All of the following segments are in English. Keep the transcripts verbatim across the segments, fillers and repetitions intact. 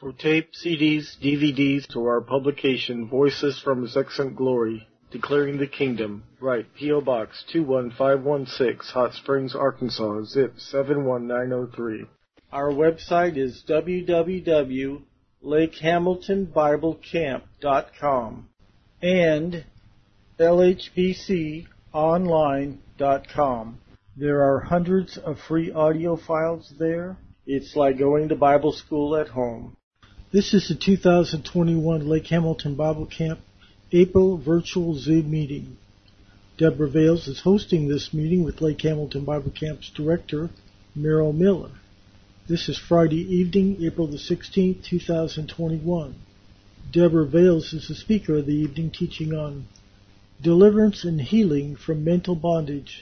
For tape, C Ds, D V Ds, to our publication, Voices from His Excellent Glory, Declaring the Kingdom, write P O. Box two one five one six, Hot Springs, Arkansas, zip seven one nine zero three. Our website is w w w dot lake hamilton bible camp dot com and l h b c online dot com. There are hundreds of free audio files there. It's like going to Bible school at home. This is the two thousand twenty-one Lake Hamilton Bible Camp April virtual Zoom meeting. Deborah Vales is hosting this meeting with Lake Hamilton Bible Camp's director, Merrill Miller. This is Friday evening, April the sixteenth, two thousand twenty-one. Deborah Vales is the speaker of the evening, teaching on deliverance and healing from mental bondage.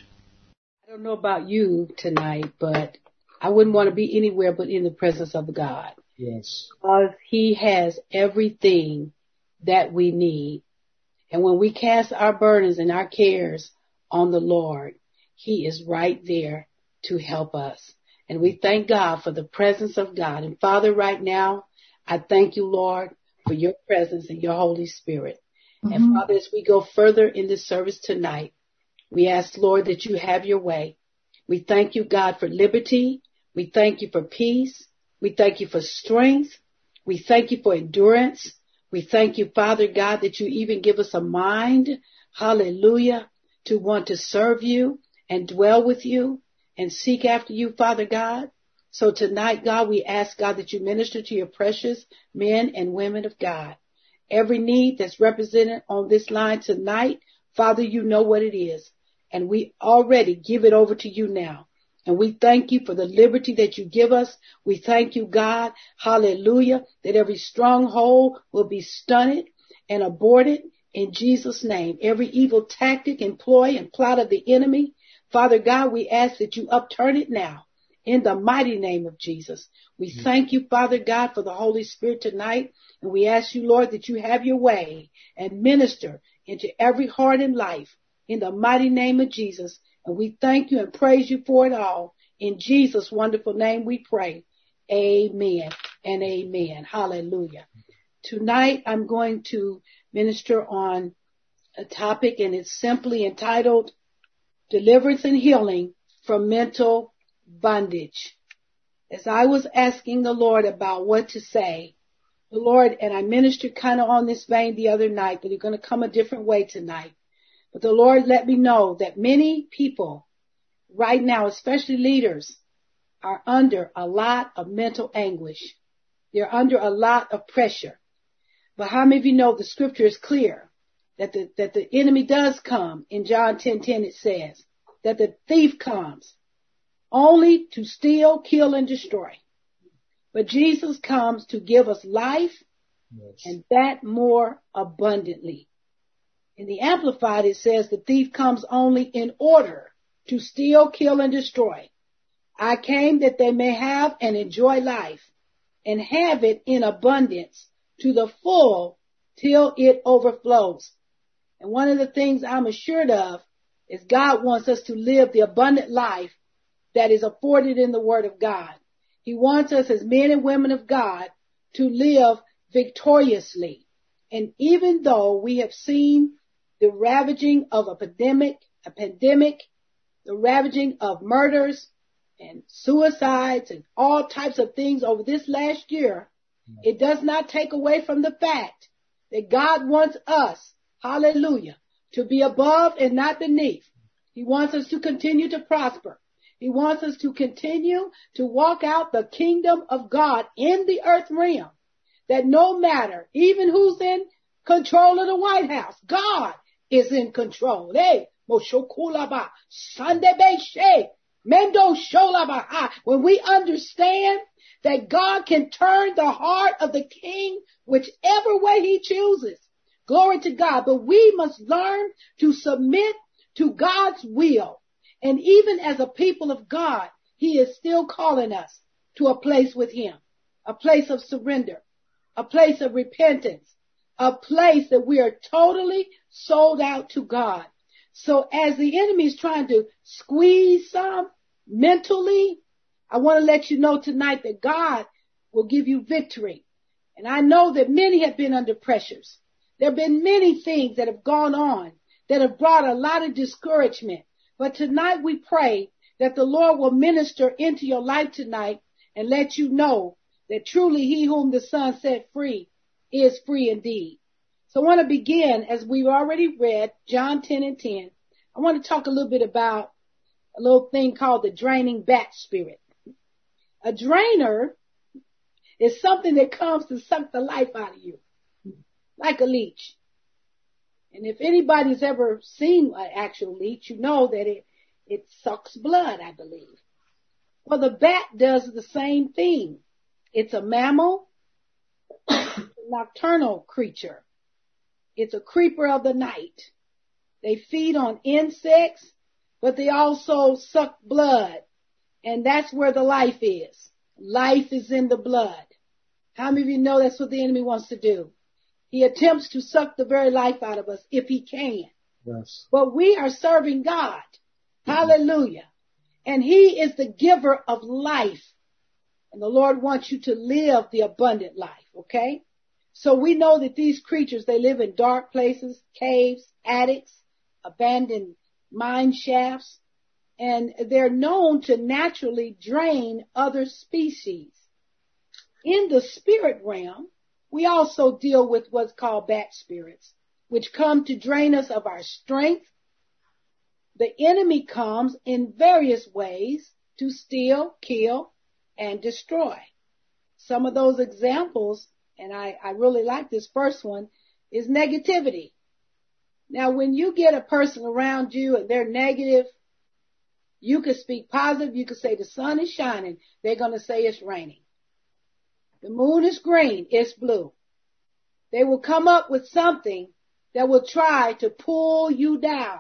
I don't know about you tonight, but I wouldn't want to be anywhere but in the presence of God. Yes. Because He has everything that we need. And when we cast our burdens and our cares on the Lord, He is right there to help us. And we thank God for the presence of God. And Father, right now, I thank you, Lord, for your presence and your Holy Spirit. Mm-hmm. And Father, as we go further in this service tonight, we ask, Lord, that you have your way. We thank you, God, for liberty. We thank you for peace. We thank you for strength. We thank you for endurance. We thank you, Father God, that you even give us a mind, hallelujah, to want to serve you and dwell with you and seek after you, Father God. So tonight, God, we ask, God, that you minister to your precious men and women of God. Every need that's represented on this line tonight, Father, you know what it is. And we already give it over to you now. And we thank you for the liberty that you give us. We thank you, God, hallelujah, that every stronghold will be stunted and aborted in Jesus' name. Every evil tactic and ploy and plot of the enemy, Father God, we ask that you upturn it now in the mighty name of Jesus. We mm-hmm. thank you, Father God, for the Holy Spirit tonight. And we ask you, Lord, that you have your way and minister into every heart and life in the mighty name of Jesus. And we thank you and praise you for it all. In Jesus' wonderful name we pray. Amen and amen. Hallelujah. Tonight I'm going to minister on a topic, and it's simply entitled Deliverance and Healing from Mental Bondage. As I was asking the Lord about what to say, the Lord, and I ministered kind of on this vein the other night, but it's going to come a different way tonight. But the Lord let me know that many people right now, especially leaders, are under a lot of mental anguish. They're under a lot of pressure. But how many of you know the scripture is clear that the, that the enemy does come? In John ten ten it says that the thief comes only to steal, kill, and destroy. But Jesus comes to give us life, yes, and that more abundantly. In the Amplified, it says the thief comes only in order to steal, kill, and destroy. I came that they may have and enjoy life and have it in abundance to the full till it overflows. And one of the things I'm assured of is God wants us to live the abundant life that is afforded in the Word of God. He wants us as men and women of God to live victoriously. And even though we have seen the ravaging of a pandemic, a pandemic, the ravaging of murders and suicides and all types of things over this last year, it does not take away from the fact that God wants us, hallelujah, to be above and not beneath. He wants us to continue to prosper. He wants us to continue to walk out the kingdom of God in the earth realm. That no matter, even who's in control of the White House, God is in control. Hey, Moshokulaba, Sandebeshe, Mendo Sholaba. When we understand that God can turn the heart of the king whichever way he chooses, glory to God. But we must learn to submit to God's will. And even as a people of God, he is still calling us to a place with him, a place of surrender, a place of repentance, a place that we are totally sold out to God. So as the enemy is trying to squeeze some mentally, I want to let you know tonight that God will give you victory. And I know that many have been under pressures. There have been many things that have gone on that have brought a lot of discouragement. But tonight we pray that the Lord will minister into your life tonight and let you know that truly he whom the Son set free is free indeed. So I want to begin, as we've already read, John ten and ten. I want to talk a little bit about a little thing called the draining bat spirit. A drainer is something that comes to suck the life out of you, like a leech. And if anybody's ever seen an actual leech, you know that it, it sucks blood, I believe. Well, the bat does the same thing. It's a mammal, a nocturnal creature. It's a creeper of the night. They feed on insects, but they also suck blood. And that's where the life is. Life is in the blood. How many of you know that's what the enemy wants to do? He attempts to suck the very life out of us if he can. Yes. But we are serving God. Mm-hmm. Hallelujah. And he is the giver of life. And the Lord wants you to live the abundant life, okay? So we know that these creatures, they live in dark places, caves, attics, abandoned mine shafts, and they're known to naturally drain other species. In the spirit realm, we also deal with what's called bat spirits, which come to drain us of our strength. The enemy comes in various ways to steal, kill, and destroy. Some of those examples, and I, I really like this first one, is negativity. Now, when you get a person around you and they're negative, you could speak positive. You could say the sun is shining. They're going to say it's raining. The moon is green. It's blue. They will come up with something that will try to pull you down.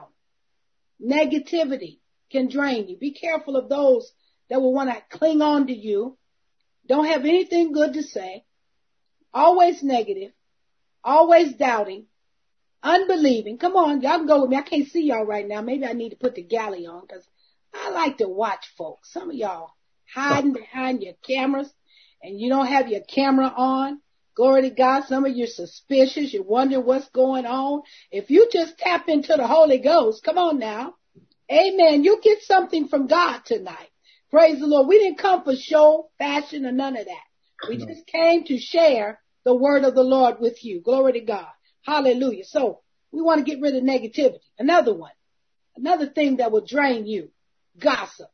Negativity can drain you. Be careful of those that will want to cling on to you. Don't have anything good to say. Always negative. Always doubting. Unbelieving. Come on, y'all can go with me. I can't see y'all right now. Maybe I need to put the galley on because I like to watch folks. Some of y'all hiding behind your cameras and you don't have your camera on. Glory to God. Some of you are suspicious. You wonder what's going on. If you just tap into the Holy Ghost, come on now. Amen. You get something from God tonight. Praise the Lord. We didn't come for show, fashion, or none of that. We just came to share the word of the Lord with you. Glory to God. Hallelujah. So we want to get rid of negativity. Another one. Another thing that will drain you. Gossip.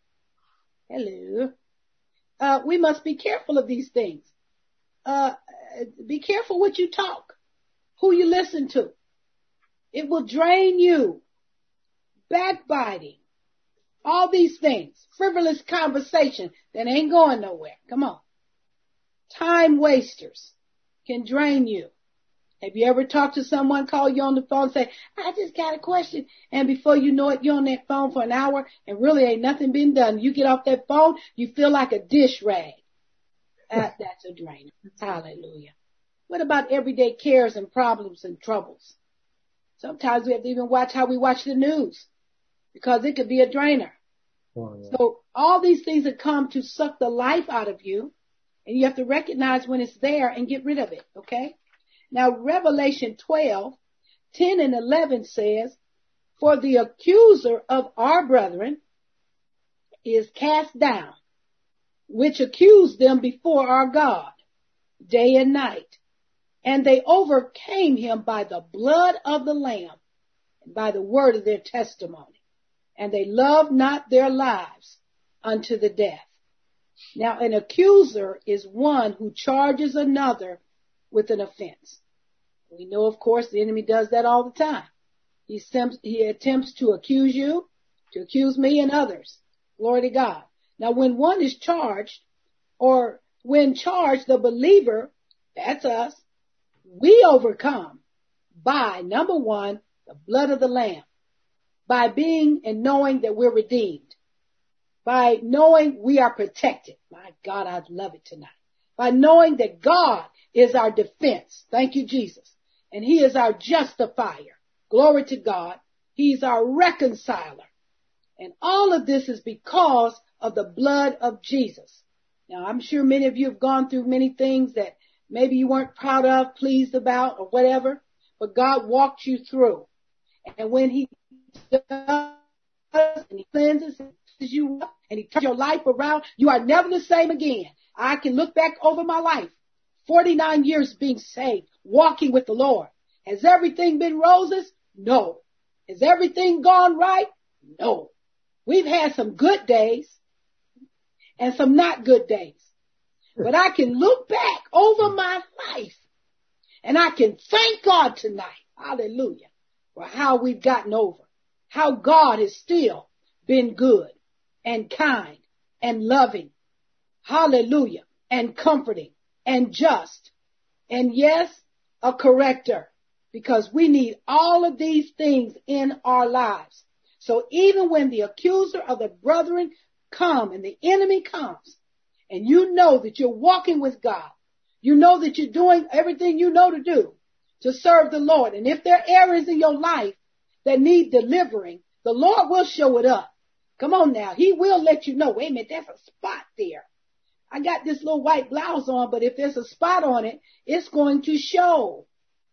Hello. Uh, we must be careful of these things. Uh, be careful what you talk, who you listen to. It will drain you. Backbiting. All these things. Frivolous conversation that ain't going nowhere. Come on. Time wasters can drain you. Have you ever talked to someone, call you on the phone and say, I just got a question. And before you know it, you're on that phone for an hour and really ain't nothing been done. You get off that phone, you feel like a dish rag. Uh, that's a drainer. Hallelujah. What about everyday cares and problems and troubles? Sometimes we have to even watch how we watch the news because it could be a drainer. Oh, yeah. So all these things that come to suck the life out of you, and you have to recognize when it's there and get rid of it, okay? Now, Revelation twelve, ten and eleven says, for the accuser of our brethren is cast down, which accused them before our God day and night. And they overcame him by the blood of the Lamb and by the word of their testimony. And they loved not their lives unto the death. Now, an accuser is one who charges another with an offense. We know, of course, the enemy does that all the time. He attempts, he attempts to accuse you, to accuse me and others. Glory to God. Now, when one is charged, or when charged, the believer, that's us, we overcome by, number one, the blood of the Lamb, by being and knowing that we're redeemed, by knowing we are protected. My God, I love it tonight. By knowing that God is our defense. Thank you, Jesus. And he is our justifier. Glory to God. He's our reconciler. And all of this is because of the blood of Jesus. Now, I'm sure many of you have gone through many things that maybe you weren't proud of, pleased about, or whatever, but God walked you through. And when he does, and he cleanses you up, and he turns your life around, you are never the same again. I can look back over my life, forty-nine years being saved, walking with the Lord. Has everything been roses? No. Has everything gone right? No. We've had some good days and some not good days. But I can look back over my life and I can thank God tonight, hallelujah, for how we've gotten over, how God has still been good and kind and loving, hallelujah, and comforting and just, and yes, a corrector, because we need all of these things in our lives. So even when the accuser of the brethren come and the enemy comes, and you know that you're walking with God, you know that you're doing everything you know to do to serve the Lord. And if there are areas in your life that need delivering, the Lord will show it up. Come on now. He will let you know, wait a minute, there's a spot there. I got this little white blouse on, but if there's a spot on it, it's going to show.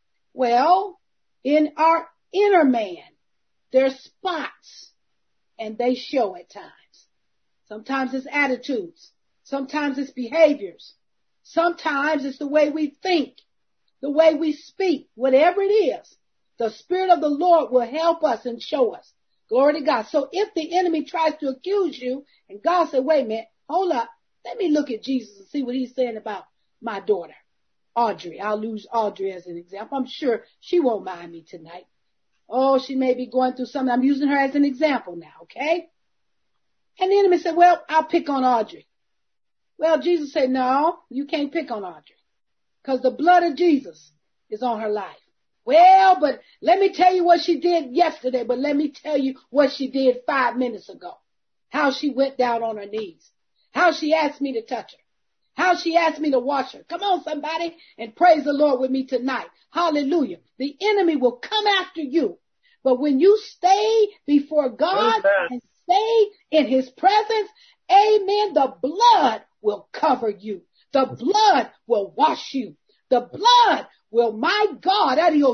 Well, in our inner man, there's spots, and they show at times. Sometimes it's attitudes. Sometimes it's behaviors. Sometimes it's the way we think, the way we speak, whatever it is. The Spirit of the Lord will help us and show us. Glory to God. So if the enemy tries to accuse you, and God said, wait a minute, hold up, let me look at Jesus and see what he's saying about my daughter, Audrey. I'll use Audrey as an example. I'm sure she won't mind me tonight. Oh, she may be going through something. I'm using her as an example now, okay? And the enemy said, well, I'll pick on Audrey. Well, Jesus said, no, you can't pick on Audrey because the blood of Jesus is on her life. Well, but let me tell you what she did yesterday, but let me tell you what she did five minutes ago. How she went down on her knees. How she asked me to touch her. How she asked me to wash her. Come on, somebody, and praise the Lord with me tonight. Hallelujah. The enemy will come after you. But when you stay before God and stay in his presence, amen, the blood will cover you. The blood will wash you. The blood will, my God,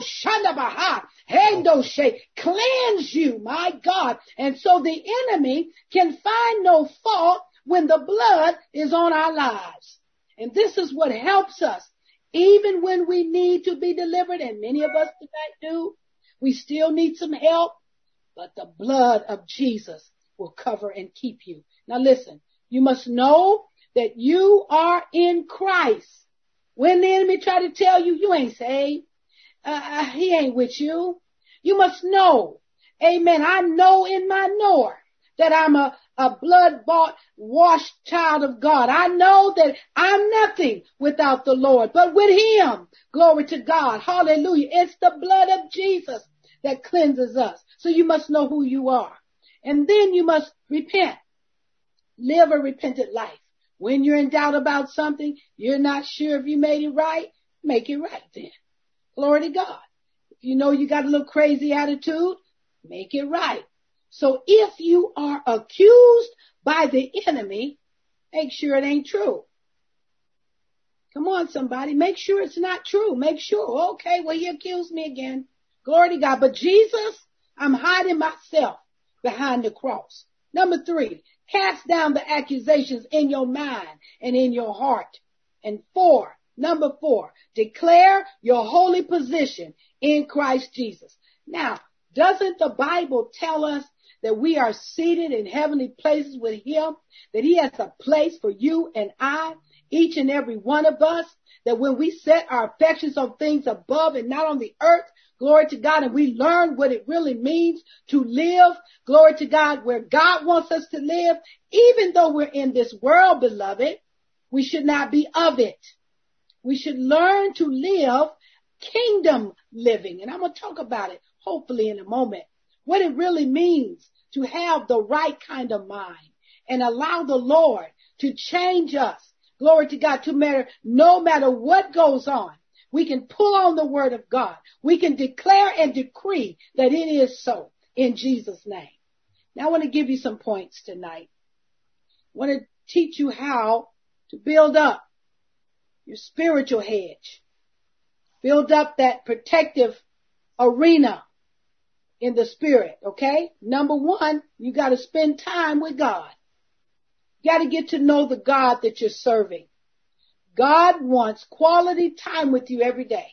cleanse you, my God. And so the enemy can find no fault when the blood is on our lives. And this is what helps us. Even when we need to be delivered, and many of us tonight do, we still need some help, but the blood of Jesus will cover and keep you. Now listen, you must know that you are in Christ. When the enemy try to tell you you ain't saved, uh, he ain't with you, you must know, amen, I know in my knower that I'm a, a blood-bought, washed child of God. I know that I'm nothing without the Lord, but with him, glory to God, hallelujah, it's the blood of Jesus that cleanses us. So you must know who you are. And then you must repent. Live a repentant life. When you're in doubt about something, you're not sure if you made it right, make it right then. Glory to God. If you know you got a little crazy attitude, make it right. So if you are accused by the enemy, make sure it ain't true. Come on, somebody. Make sure it's not true. Make sure. Okay, well, he accused me again. Glory to God. But Jesus, I'm hiding myself behind the cross. Number three, cast down the accusations in your mind and in your heart. And four, number four, declare your holy position in Christ Jesus. Now, doesn't the Bible tell us that we are seated in heavenly places with him, that he has a place for you and I, each and every one of us, that when we set our affections on things above and not on the earth, glory to God, and we learn what it really means to live, glory to God, where God wants us to live, even though we're in this world, beloved, we should not be of it. We should learn to live kingdom living. And I'm going to talk about it, hopefully in a moment, what it really means to have the right kind of mind and allow the Lord to change us. Glory to God, to matter, no matter what goes on. We can pull on the word of God. We can declare and decree that it is so in Jesus' name. Now I want to give you some points tonight. I want to teach you how to build up your spiritual hedge. Build up that protective arena in the spirit, okay? Number one, you got to spend time with God. You got to get to know the God that you're serving. God wants quality time with you every day.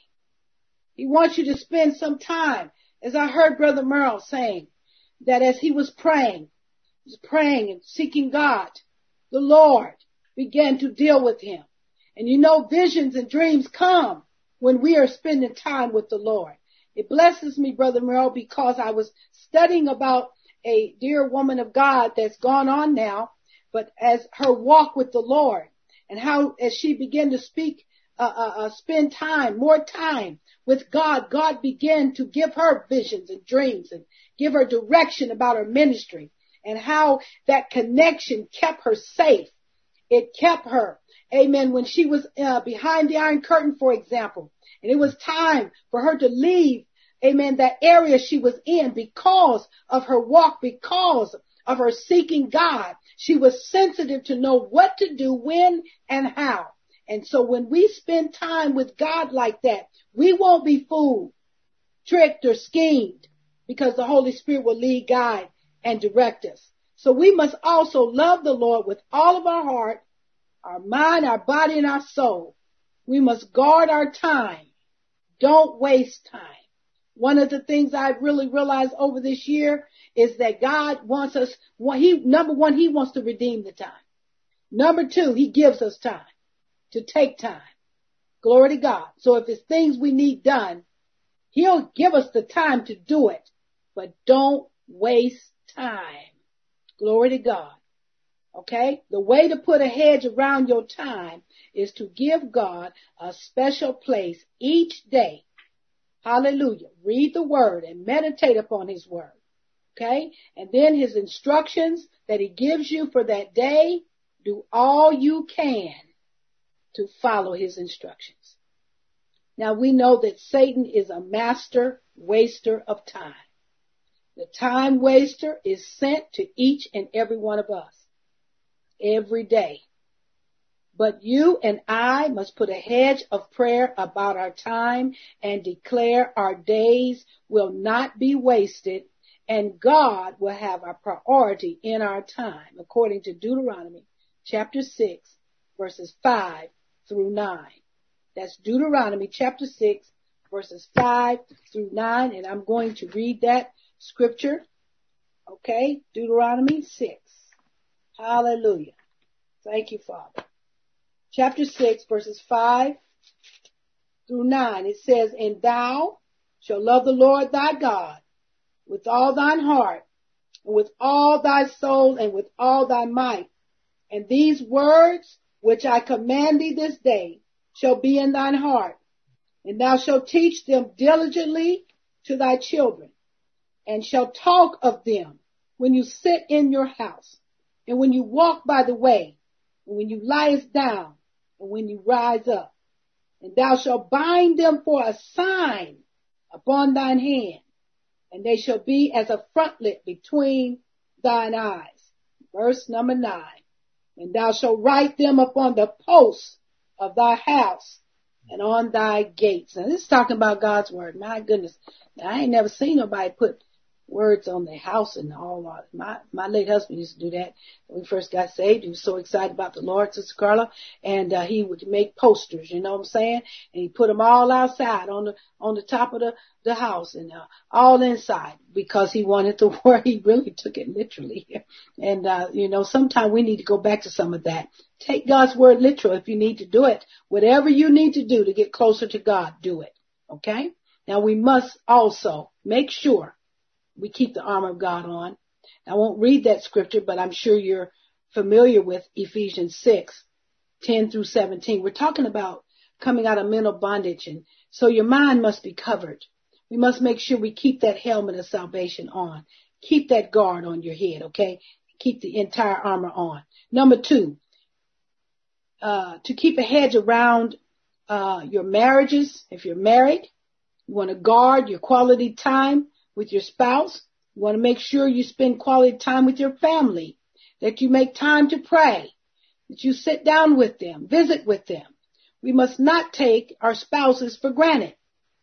He wants you to spend some time. As I heard Brother Merle saying, that as he was praying, he was praying and seeking God, the Lord began to deal with him. And you know, visions and dreams come when we are spending time with the Lord. It blesses me, Brother Merle, because I was studying about a dear woman of God that's gone on now, but as her walk with the Lord, and how as she began to speak, uh, uh, uh, spend time, more time with God, God began to give her visions and dreams and give her direction about her ministry, and how that connection kept her safe. It kept her, amen, when she was uh, behind the Iron Curtain, for example, and it was time for her to leave, amen, that area she was in because of her walk, because of her seeking God. She was sensitive to know what to do, when, and how. And so when we spend time with God like that, we won't be fooled, tricked, or schemed, because the Holy Spirit will lead, guide, and direct us. So we must also love the Lord with all of our heart, our mind, our body, and our soul. We must guard our time. Don't waste time. One of the things I've really realized over this year is that God wants us, well, he, number one, he wants to redeem the time. Number two, he gives us time to take time. Glory to God. So if it's things we need done, he'll give us the time to do it, but don't waste time. Glory to God. Okay? The way to put a hedge around your time is to give God a special place each day. Hallelujah. Read the word and meditate upon his word. Okay? And then his instructions that he gives you for that day, do all you can to follow his instructions. Now we know that Satan is a master waster of time. The time waster is sent to each and every one of us every day. But you and I must put a hedge of prayer about our time and declare our days will not be wasted, and God will have our priority in our time, according to Deuteronomy chapter six, verses five through nine. That's Deuteronomy chapter six, verses five through nine, and I'm going to read that scripture. Okay, Deuteronomy six. Hallelujah. Thank you, Father. Chapter six, verses five through nine. It says, and thou shalt love the Lord thy God with all thine heart, and with all thy soul, and with all thy might. And these words which I command thee this day shall be in thine heart, and thou shalt teach them diligently to thy children, and shalt talk of them when you sit in your house, and when you walk by the way, and when you liest down, and when you rise up. And thou shalt bind them for a sign upon thine hand, and they shall be as a frontlet between thine eyes. Verse number nine. And thou shalt write them upon the posts of thy house and on thy gates. Now this is talking about God's word. My goodness. Now, I ain't never seen nobody put words on their house and all that. My, my late husband used to do that when we first got saved. He was so excited about the Lord, Sister Carla, and uh, he would make posters, you know what I'm saying? And he put them all outside on the, on the top of the, the house and uh, all inside because he wanted the word. He really took it literally. And, uh, you know, sometimes we need to go back to some of that. Take God's word literal if you need to do it. Whatever you need to do to get closer to God, do it. Okay? Now we must also make sure we keep the armor of God on. I won't read that scripture, but I'm sure you're familiar with Ephesians six, ten through seventeen. We're talking about coming out of mental bondage, and so your mind must be covered. We must make sure we keep that helmet of salvation on. Keep that guard on your head, okay? Keep the entire armor on. Number two, uh, to keep a hedge around uh, your marriages. If you're married, you want to guard your quality time with your spouse. You want to make sure you spend quality time with your family, that you make time to pray, that you sit down with them, visit with them. We must not take our spouses for granted.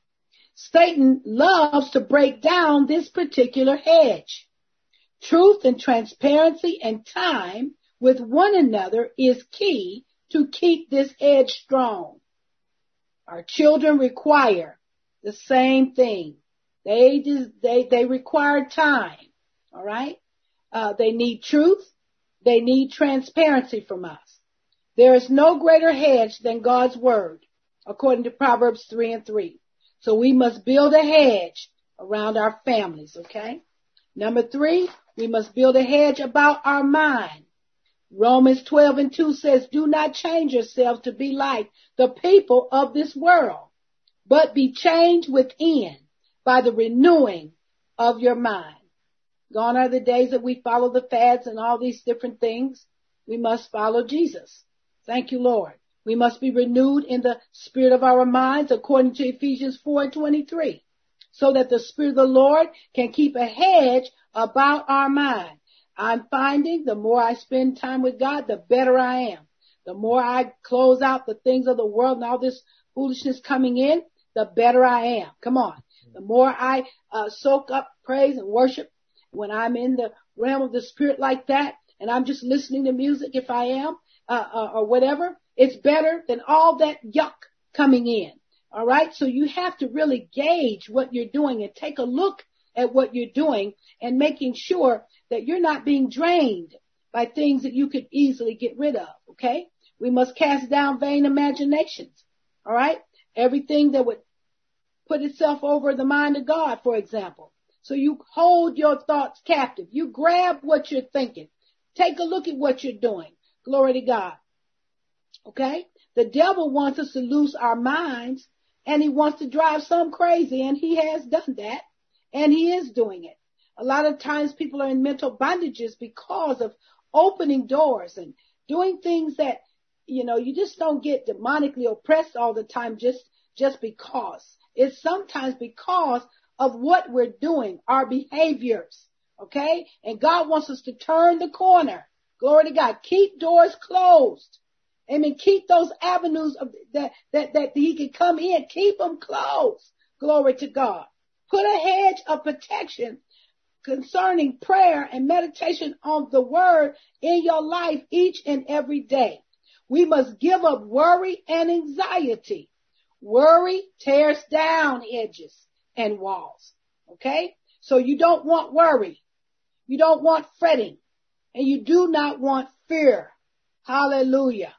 Satan loves to break down this particular hedge. Truth and transparency and time with one another is key to keep this hedge strong. Our children require the same thing. They just, they, they require time. All right. Uh, they need truth. They need transparency from us. There is no greater hedge than God's word, according to Proverbs three and three. So we must build a hedge around our families. Okay. Number three, we must build a hedge about our mind. Romans twelve and two says, do not change yourselves to be like the people of this world, but be changed within by the renewing of your mind. Gone are the days that we follow the fads and all these different things. We must follow Jesus. Thank you, Lord. We must be renewed in the spirit of our minds, according to Ephesians four and twenty-three, so that the Spirit of the Lord can keep a hedge about our mind. I'm finding the more I spend time with God, the better I am. The more I close out the things of the world and all this foolishness coming in, the better I am. Come on. The more I uh, soak up praise and worship when I'm in the realm of the Spirit like that, and I'm just listening to music if I am, uh, uh, or whatever, it's better than all that yuck coming in. All right. So you have to really gauge what you're doing and take a look at what you're doing and making sure that you're not being drained by things that you could easily get rid of. Okay. We must cast down vain imaginations. All right. Everything that would put itself over the mind of God, for example. So you hold your thoughts captive. You grab what you're thinking. Take a look at what you're doing. Glory to God. Okay. The devil wants us to lose our minds, and he wants to drive some crazy, and he has done that, and he is doing it. A lot of times people are in mental bondages because of opening doors and doing things that, you know, you just don't get demonically oppressed all the time just, just because. It's sometimes because of what we're doing, our behaviors. Okay. And God wants us to turn the corner. Glory to God. Keep doors closed. Amen. Keep those avenues of that, that, that he can come in. Keep them closed. Glory to God. Put a hedge of protection concerning prayer and meditation on the word in your life each and every day. We must give up worry and anxiety. Worry tears down hedges and walls. Okay? So you don't want worry. You don't want fretting. And you do not want fear. Hallelujah.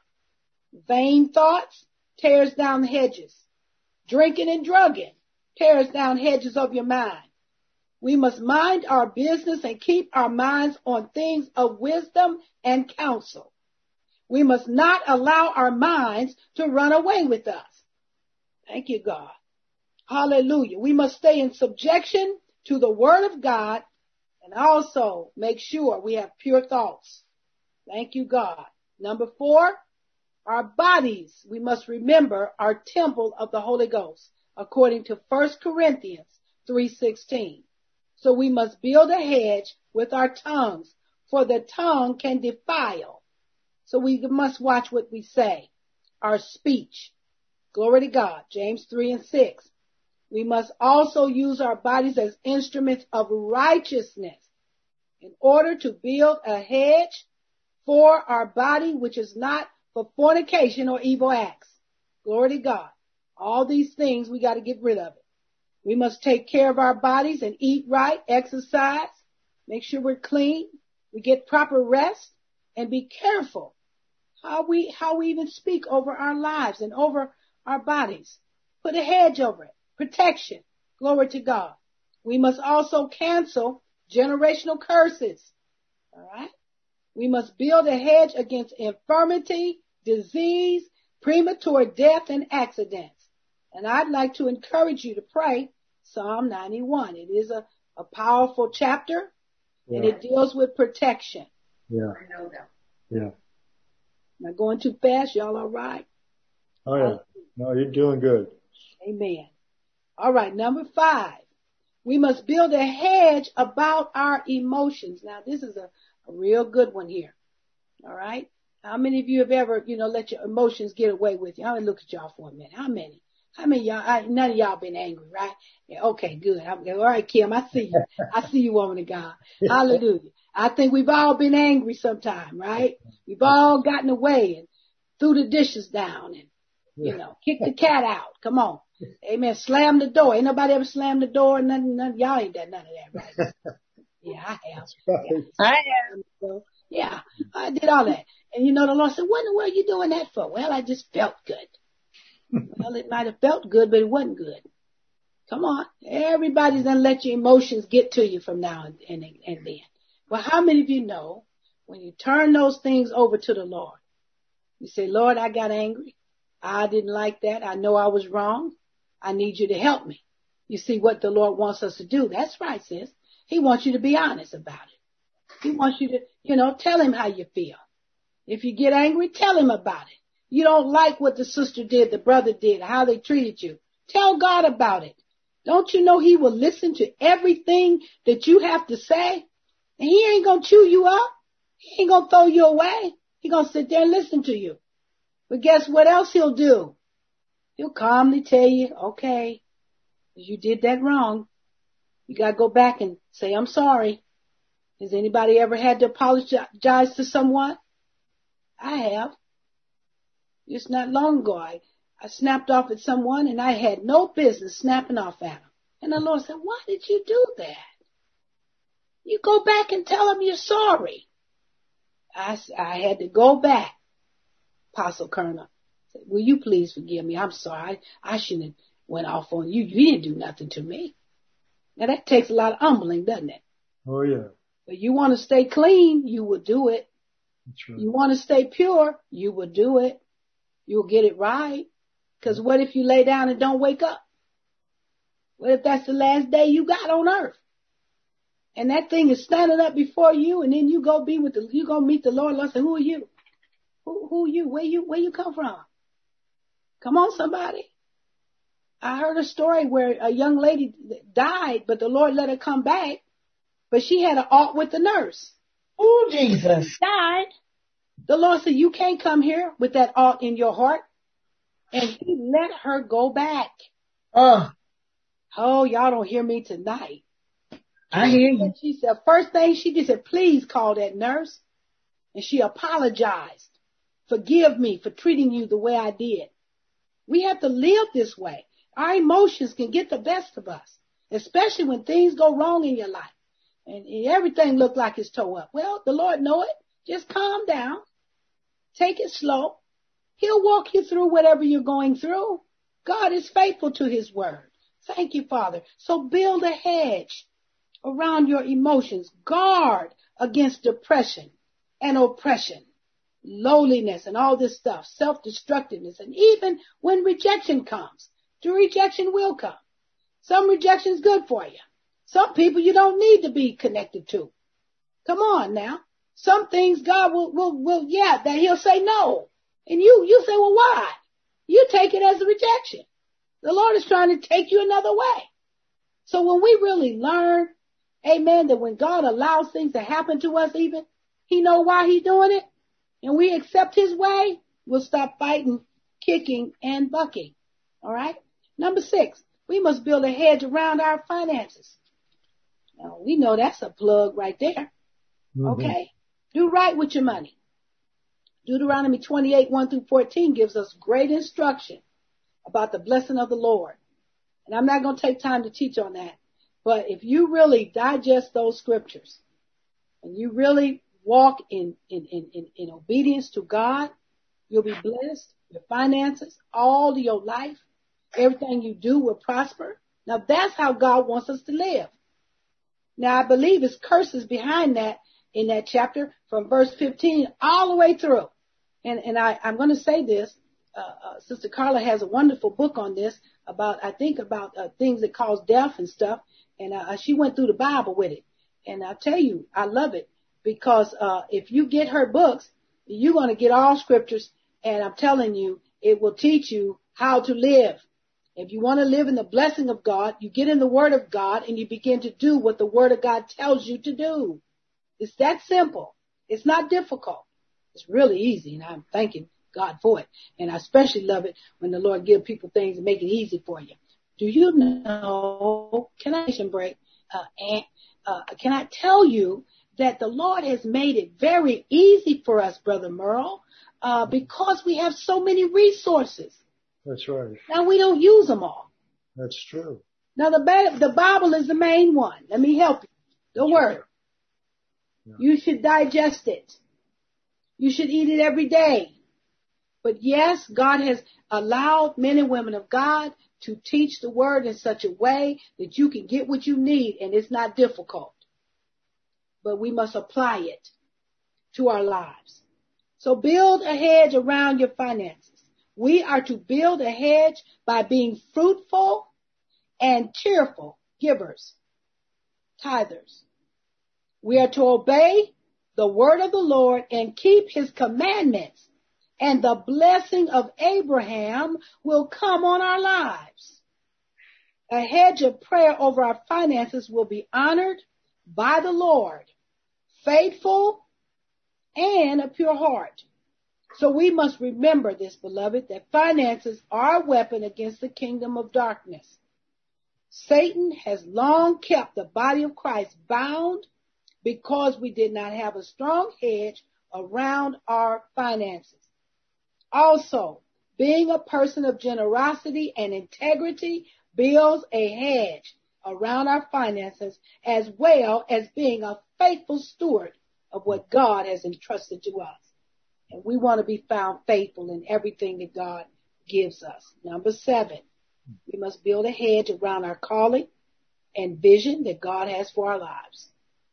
Vain thoughts tears down hedges. Drinking and drugging tears down hedges of your mind. We must mind our business and keep our minds on things of wisdom and counsel. We must not allow our minds to run away with us. Thank you, God. Hallelujah. We must stay in subjection to the word of God and also make sure we have pure thoughts. Thank you, God. Number four, our bodies. We must remember our temple of the Holy Ghost, according to First Corinthians three sixteen. So we must build a hedge with our tongues, for the tongue can defile. So we must watch what we say, our speech. Glory to God. James three and six. We must also use our bodies as instruments of righteousness in order to build a hedge for our body, which is not for fornication or evil acts. Glory to God. All these things, we got to get rid of it. We must take care of our bodies and eat right, exercise, make sure we're clean, we get proper rest, and be careful how we, how we even speak over our lives and over our bodies. Put a hedge over it. Protection. Glory to God. We must also cancel generational curses. All right. We must build a hedge against infirmity, disease, premature death, and accidents. And I'd like to encourage you to pray Psalm ninety-one. It is a, a powerful chapter, yeah. And it deals with protection. Yeah. I know that. Yeah. Am I going too fast? Y'all all right? Oh, yeah. No, you're doing good. Amen. All right. Number five, we must build a hedge about our emotions. Now, this is a, a real good one here. All right. How many of you have ever, you know, let your emotions get away with you? I'm going to look at y'all for a minute. How many? How many of y'all, I, none of y'all been angry, right? Yeah, okay, good. I'm, all right, Kim, I see you. I see you, woman of God. Hallelujah. I think we've all been angry sometime, right? We've all gotten away and threw the dishes down and, you know, kicked the cat out. Come on. Amen. Slam the door. Ain't nobody ever slammed the door. None, none, y'all ain't done none of that, right? Yeah, I have. Yeah, I have. yeah, I did all that. And you know, the Lord said, what in the world are you doing that for? Well, I just felt good. Well, it might have felt good, but it wasn't good. Come on. Everybody's going to let your emotions get to you from now and, and, and then. Well, how many of you know when you turn those things over to the Lord, you say, Lord, I got angry. I didn't like that. I know I was wrong. I need you to help me. You see what the Lord wants us to do. That's right, sis. He wants you to be honest about it. He wants you to, you know, tell him how you feel. If you get angry, tell him about it. You don't like what the sister did, the brother did, how they treated you. Tell God about it. Don't you know he will listen to everything that you have to say? And he ain't going to chew you up. He ain't going to throw you away. He going to sit there and listen to you. But guess what else he'll do? He'll calmly tell you, okay, you did that wrong. You got to go back and say, I'm sorry. Has anybody ever had to apologize to someone? I have. Just not long ago, I, I snapped off at someone and I had no business snapping off at them. And the Lord said, why did you do that? You go back and tell them you're sorry. I, I had to go back. Apostle Colonel said, will you please forgive me? I'm sorry. I, I shouldn't have went off on you. You didn't do nothing to me. Now that takes a lot of humbling, doesn't it? Oh, yeah. But you want to stay clean, you will do it. That's right. You want to stay pure, you will do it. You'll get it right. Because what if you lay down and don't wake up? What if that's the last day you got on earth? And that thing is standing up before you, and then you go be with the, you go meet the Lord. Lord say, who are you? Who, who are you? Where you, where you come from? Come on, somebody. I heard a story where a young lady died, but the Lord let her come back, but she had an alt with the nurse. Oh, Jesus. Died. The Lord said, you can't come here with that alt in your heart. And he let her go back. Oh. Oh, y'all don't hear me tonight. I hear you. She said, first thing she did, said, please call that nurse. And she apologized. Forgive me for treating you the way I did. We have to live this way. Our emotions can get the best of us, especially when things go wrong in your life and, and everything look like it's tore up. Well, the Lord know it. Just calm down. Take it slow. He'll walk you through whatever you're going through. God is faithful to his word. Thank you, Father. So build a hedge around your emotions. Guard against depression and oppression, lowliness and all this stuff, self-destructiveness. And even when rejection comes, the rejection will come. Some rejection is good for you. Some people you don't need to be connected to. Come on now. Some things God will, will, will, yeah, that he'll say no. And you, you say, well, why? You take it as a rejection. The Lord is trying to take you another way. So when we really learn, amen, that when God allows things to happen to us even, he know why he's doing it, and we accept his way, we'll stop fighting, kicking, and bucking. All right? Number six, we must build a hedge around our finances. Now, we know that's a plug right there. Mm-hmm. Okay? Do right with your money. Deuteronomy twenty-eight, one through fourteen gives us great instruction about the blessing of the Lord. And I'm not going to take time to teach on that. But if you really digest those scriptures and you really walk in, in, in, in, in obedience to God, you'll be blessed. Your finances, all of your life, everything you do will prosper. Now that's how God wants us to live. Now I believe it's curses behind that in that chapter from verse fifteen all the way through. And, and I, I'm going to say this. Uh, uh, Sister Carla has a wonderful book on this about, I think about uh, things that cause death and stuff. And uh, she went through the Bible with it. And I tell you, I love it because uh, if you get her books, you're going to get all scriptures. And I'm telling you, it will teach you how to live. If you want to live in the blessing of God, you get in the Word of God and you begin to do what the Word of God tells you to do. It's that simple. It's not difficult. It's really easy, and I'm thanking God for it. And I especially love it when the Lord gives people things and make it easy for you. Do you know, can I break, uh, and, uh, can I tell you that the Lord has made it very easy for us, Brother Merle, uh, because we have so many resources. That's right. Now we don't use them all. That's true. Now the, the Bible is the main one. Let me help you. The That's Word. Right. Yeah. You should digest it. You should eat it every day. But yes, God has allowed men and women of God to teach the Word in such a way that you can get what you need, and it's not difficult. But we must apply it to our lives. So build a hedge around your finances. We are to build a hedge by being fruitful and cheerful givers, tithers. We are to obey the word of the Lord and keep his commandments, and the blessing of Abraham will come on our lives. A hedge of prayer over our finances will be honored by the Lord, faithful and a pure heart. So we must remember this, beloved, that finances are a weapon against the kingdom of darkness. Satan has long kept the body of Christ bound because we did not have a strong hedge around our finances. Also, being a person of generosity and integrity builds a hedge around our finances, as well as being a faithful steward of what God has entrusted to us. And we want to be found faithful in everything that God gives us. Number seven, we must build a hedge around our calling and vision that God has for our lives.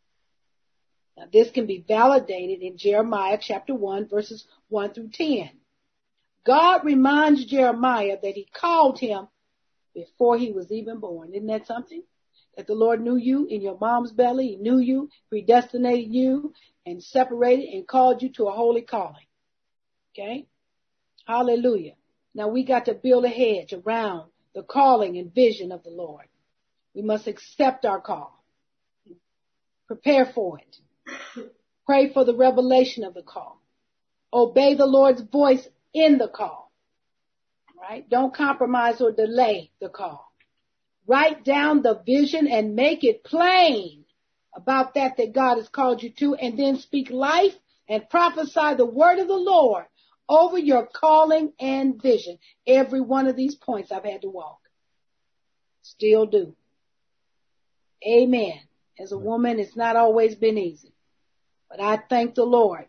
Now, this can be validated in Jeremiah chapter one, verses one through ten. God reminds Jeremiah that he called him before he was even born. Isn't that something? That the Lord knew you in your mom's belly. He knew you, predestinated you, and separated and called you to a holy calling. Okay? Hallelujah. Now we got to build a hedge around the calling and vision of the Lord. We must accept our call. Prepare for it. Pray for the revelation of the call. Obey the Lord's voice in the call. Right? Don't compromise or delay the call. Write down the vision and make it plain about that that God has called you to, and then speak life and prophesy the word of the Lord over your calling and vision. Every one of these points I've had to walk. Still do. Amen. As a woman, it's not always been easy. But I thank the Lord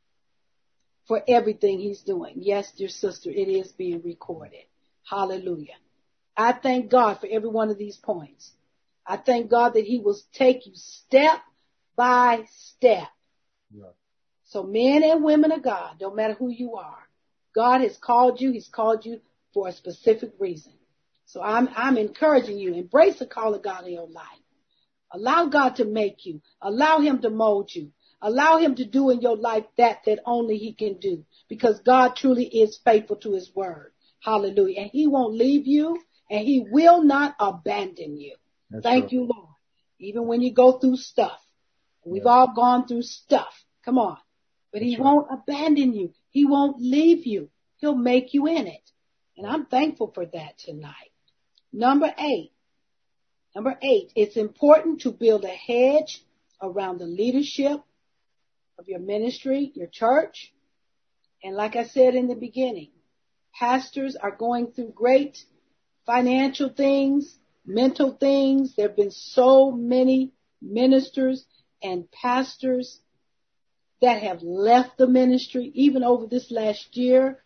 for everything he's doing. Yes, dear sister, it is being recorded. Hallelujah. I thank God for every one of these points. I thank God that he will take you step by step. Yeah. So men and women of God, no matter who you are, God has called you. He's called you for a specific reason. So I'm, I'm encouraging you. Embrace the call of God in your life. Allow God to make you. Allow him to mold you. Allow him to do in your life that that only he can do, because God truly is faithful to his word. Hallelujah. And he won't leave you, and he will not abandon you. That's Thank right. you, Lord. Even when you go through stuff. We've yeah. all gone through stuff. Come on. But That's he right. won't abandon you. He won't leave you. He'll make you in it. And I'm thankful for that tonight. Number eight. Number eight, it's important to build a hedge around the leadership of your ministry, your church. And like I said in the beginning, pastors are going through great financial things, mental things. There have been so many ministers and pastors that have left the ministry, even over this last year.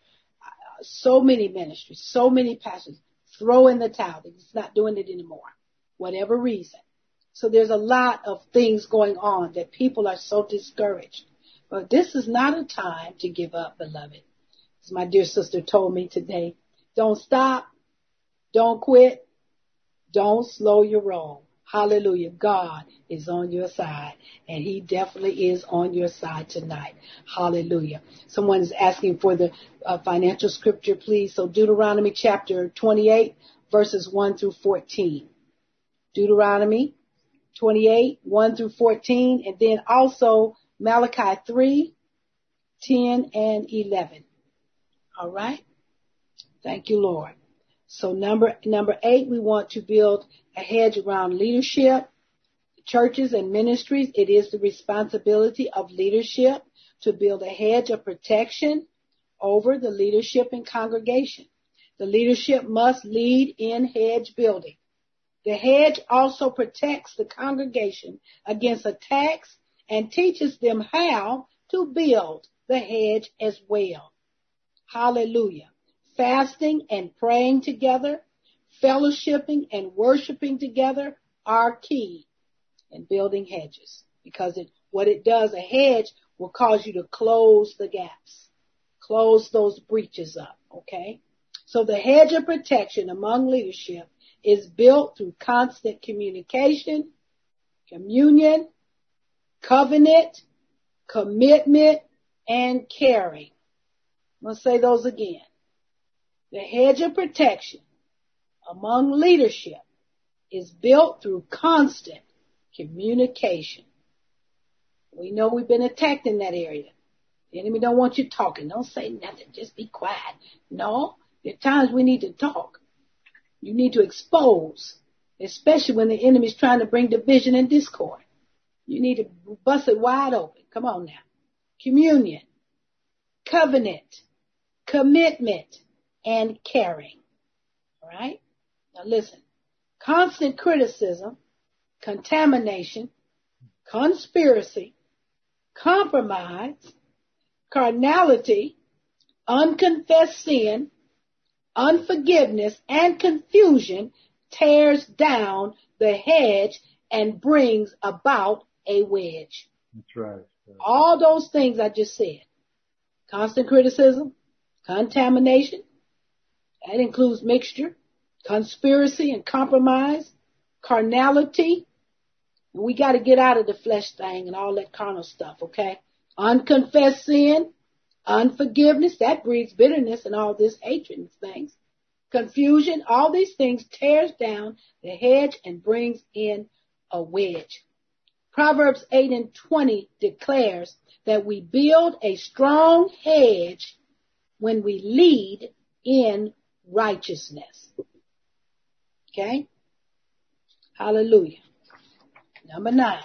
So many ministries, so many pastors throw in the towel. They're just not doing it anymore, whatever reason. So there's a lot of things going on that people are so discouraged. But this is not a time to give up, beloved. As my dear sister told me today, don't stop, don't quit, don't slow your roll. Hallelujah. God is on your side, and he definitely is on your side tonight. Hallelujah. Someone is asking for the uh, financial scripture, please. So Deuteronomy chapter twenty-eight, verses one through fourteen. Deuteronomy twenty-eight, one through fourteen, and then also Malachi three, ten and eleven. All right. Thank you, Lord. So number, number eight, we want to build a hedge around leadership, churches and ministries. It is the responsibility of leadership to build a hedge of protection over the leadership and congregation. The leadership must lead in hedge building. The hedge also protects the congregation against attacks and teaches them how to build the hedge as well. Hallelujah. Fasting and praying together, fellowshipping and worshiping together are key in building hedges, because it, what it does, a hedge will cause you to close the gaps, close those breaches up, okay? So the hedge of protection among leadership is built through constant communication, communion, covenant, commitment, and caring. I'm going to say those again. The hedge of protection among leadership is built through constant communication. We know we've been attacked in that area. The enemy don't want you talking. Don't say nothing. Just be quiet. No, there are times we need to talk. You need to expose, especially when the enemy is trying to bring division and discord. You need to bust it wide open. Come on now. Communion, covenant, commitment, and caring. All right? Now listen. Constant criticism, contamination, conspiracy, compromise, carnality, unconfessed sin, unforgiveness, and confusion tears down the hedge and brings about a wedge. That's right. All those things I just said. Constant criticism, contamination, that includes mixture, conspiracy and compromise, carnality. And we got to get out of the flesh thing and all that carnal stuff, okay? Unconfessed sin, unforgiveness, that breeds bitterness and all this hatred and things. Confusion, all these things tears down the hedge and brings in a wedge. Proverbs eight and twenty declares that we build a strong hedge when we lead in righteousness. Okay? Hallelujah. Number nine,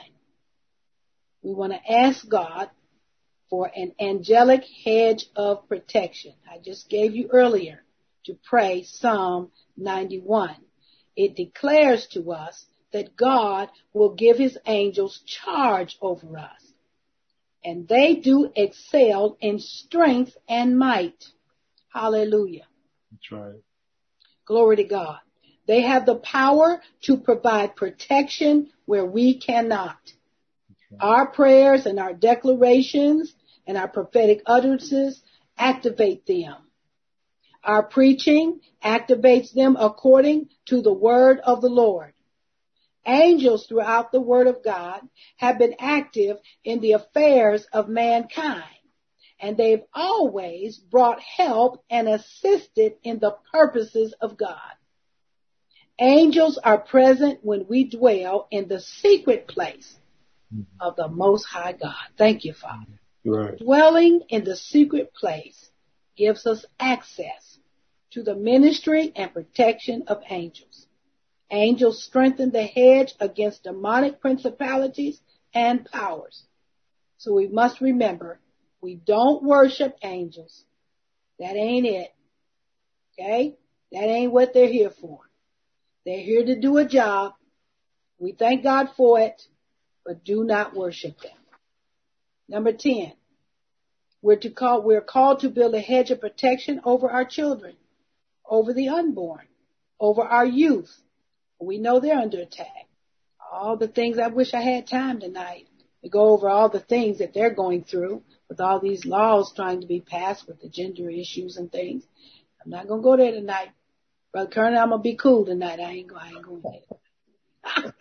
we want to ask God for an angelic hedge of protection. I just gave you earlier to pray Psalm ninety-one. It declares to us that God will give his angels charge over us. And they do excel in strength and might. Hallelujah. That's right. Glory to God. They have the power to provide protection where we cannot. Right. Our prayers and our declarations and our prophetic utterances activate them. Our preaching activates them according to the word of the Lord. Angels throughout the word of God have been active in the affairs of mankind, and they've always brought help and assisted in the purposes of God. Angels are present when we dwell in the secret place of the Most High God. Thank you, Father. Right. Dwelling in the secret place gives us access to the ministry and protection of angels. Angels strengthen the hedge against demonic principalities and powers. So we must remember, we don't worship angels. That ain't it. Okay? That ain't what they're here for. They're here to do a job. We thank God for it, but do not worship them. Number ten, we're to call, we're called to build a hedge of protection over our children, over the unborn, over our youth. We know they're under attack. All the things, I wish I had time tonight to go over all the things that they're going through with all these laws trying to be passed with the gender issues and things. I'm not going to go there tonight. Brother Kerner, I'm going to be cool tonight. I ain't, go, I ain't going there.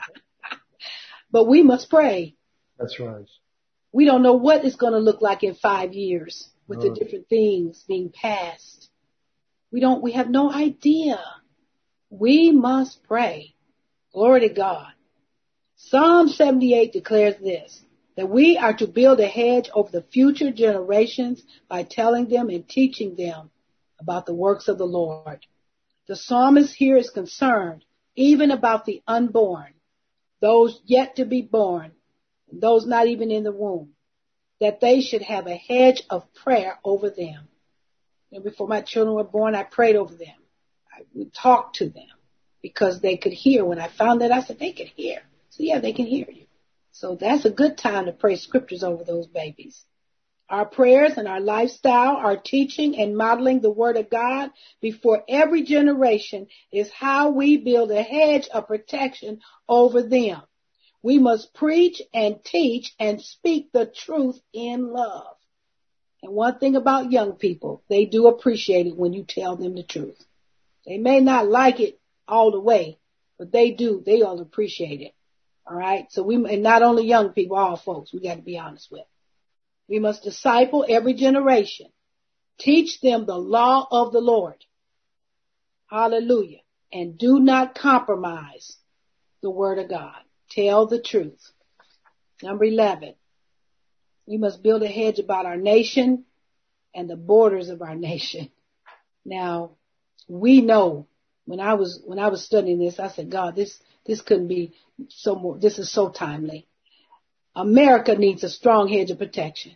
But we must pray. That's right. We don't know what it's going to look like in five years with Right. the different things being passed. We don't, we have no idea. We must pray. Glory to God. Psalm seventy-eight declares this, that we are to build a hedge over the future generations by telling them and teaching them about the works of the Lord. The psalmist here is concerned even about the unborn, those yet to be born, those not even in the womb, that they should have a hedge of prayer over them. And before my children were born, I prayed over them. I would talk to them because they could hear. When I found that, I said, they could hear. So yeah, they can hear you. So that's a good time to pray scriptures over those babies. Our prayers and our lifestyle, our teaching and modeling the word of God before every generation is how we build a hedge of protection over them. We must preach and teach and speak the truth in love. And one thing about young people, they do appreciate it when you tell them the truth. They may not like it all the way, but they do. They all appreciate it. All right. So we, and not only young people, all folks, we got to be honest with. We must disciple every generation. Teach them the law of the Lord. Hallelujah. And do not compromise the word of God. Tell the truth. Number eleven. We must build a hedge about our nation and the borders of our nation. Now, we know when I was, when I was studying this, I said, God, this, this couldn't be so more, this is so timely. America needs a strong hedge of protection.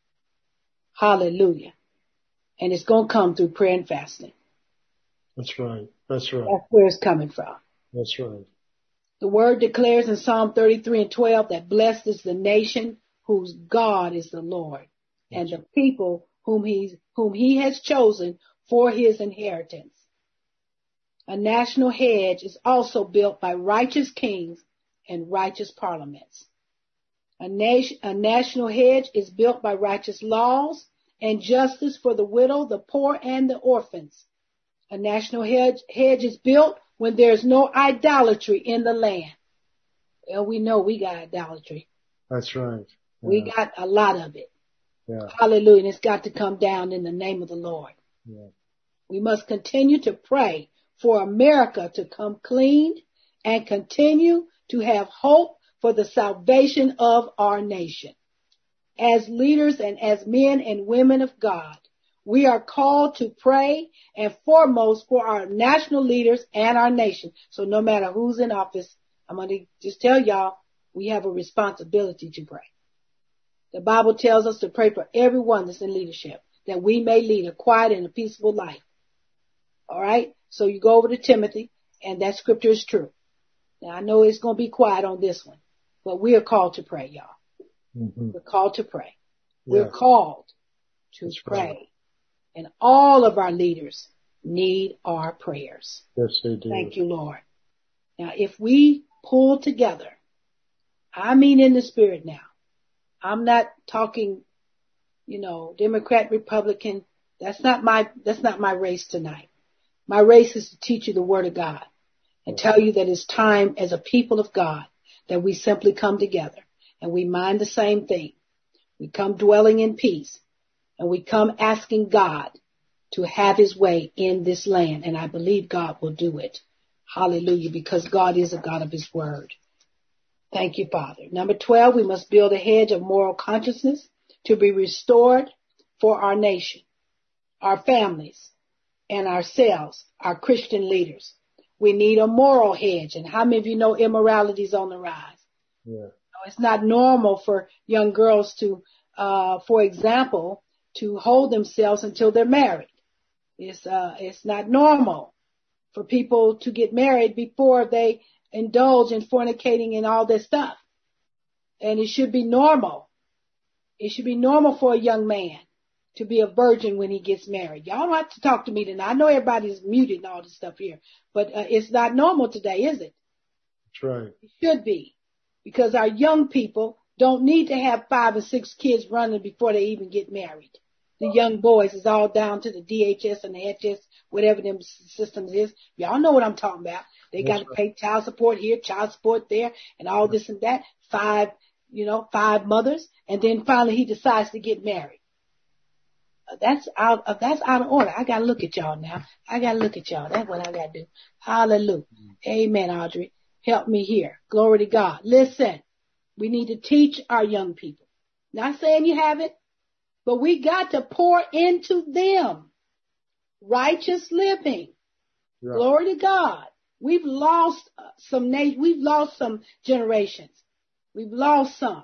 Hallelujah. And it's going to come through prayer and fasting. That's right. That's right. That's where it's coming from. That's right. The word declares in Psalm thirty-three and twelve that blessed is the nation whose God is the Lord, and the people whom he, whom he has chosen for his inheritance. A national hedge is also built by righteous kings and righteous parliaments. A, nation, a national hedge is built by righteous laws and justice for the widow, the poor, and the orphans. A national hedge, hedge is built when there's no idolatry in the land. Well, we know we got idolatry. That's right. Yeah. We got a lot of it. Yeah. Hallelujah. And it's got to come down in the name of the Lord. Yeah. We must continue to pray for America to come clean and continue to have hope for the salvation of our nation. As leaders and as men and women of God, we are called to pray and foremost for our national leaders and our nation. So no matter who's in office, I'm going to just tell y'all, we have a responsibility to pray. The Bible tells us to pray for everyone that's in leadership, that we may lead a quiet and a peaceable life. All right? So you go over to Timothy, and that scripture is true. Now, I know it's going to be quiet on this one, but we are called to pray, y'all. Mm-hmm. We're called to pray. Yeah. We're called to That's pray. right. And all of our leaders need our prayers. Yes, they do. Thank you, Lord. Now, if we pull together, I mean in the spirit now, I'm not talking, you know, Democrat, Republican. That's not my, that's not my race tonight. My race is to teach you the word of God and tell you that it's time as a people of God that we simply come together and we mind the same thing. We come dwelling in peace and we come asking God to have his way in this land. And I believe God will do it. Hallelujah. Because God is a God of his word. Thank you, Father. Number twelve, we must build a hedge of moral consciousness to be restored for our nation, our families, and ourselves, our Christian leaders. We need a moral hedge. And how many of you know immorality is on the rise? Yeah. It's not normal for young girls to, uh, for example, to hold themselves until they're married. It's, uh, it's not normal for people to get married before they indulge in fornicating and all this stuff. And it should be normal. It should be normal for a young man to be a virgin when he gets married. Y'all don't have to talk to me tonight. I know everybody's muted and all this stuff here, but uh, it's not normal today, is it? That's right. It should be, because our young people don't need to have five or six kids running before they even get married. The young boys is all down to the D H S and the H S, whatever them systems is. Y'all know what I'm talking about. They got to pay child support here, child support there, and all this and that. Five, you know, five mothers, and then finally he decides to get married. That's out of, that's out of order. I gotta look at y'all now. I gotta look at y'all. That's what I gotta do. Hallelujah. Amen, Audrey. Help me here. Glory to God. Listen, We need to teach our young people. Not saying you haven't, but we got to pour into them righteous living. Yeah. Glory to God. We've lost some we've lost some generations. We've lost some.